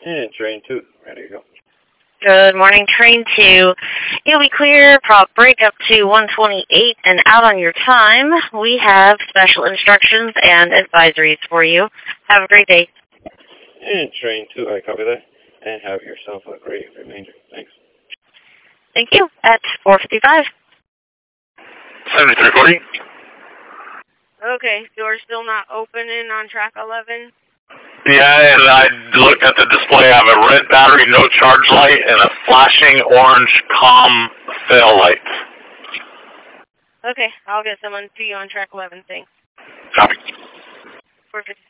And train 2, ready to go. Good morning, train 2. You'll be clear, prop break up to 128 and out on your time. We have special instructions and advisories for you. Have a great day. And train 2, I copy that. And have yourself a great remainder. Thanks. Thank you. At 4:55. 7340. Okay, door's still not opening on track 11. Yeah, and I looked at the display. I have a red battery, no charge light, and a flashing orange COM fail light. Okay, I'll get someone to you on track 11. Thanks. Copy. 4:50.